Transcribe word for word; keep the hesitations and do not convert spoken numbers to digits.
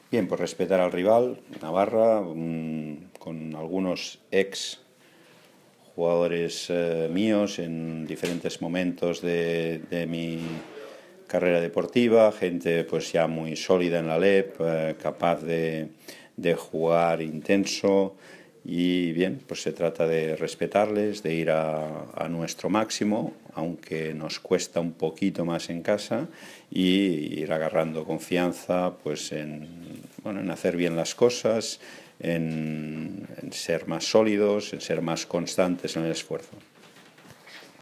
Bien, pues respetar al rival, Navarra, un- con algunos ex jugadores eh, míos en diferentes momentos de, de mi carrera deportiva, gente pues ya muy sólida en la L E P, eh, capaz de, de jugar intenso. Y bien, pues se trata de respetarles, de ir a, a nuestro máximo, aunque nos cuesta un poquito más en casa, y ir agarrando confianza pues en, bueno, en hacer bien las cosas, en, en ser más sólidos, en ser más constantes en el esfuerzo.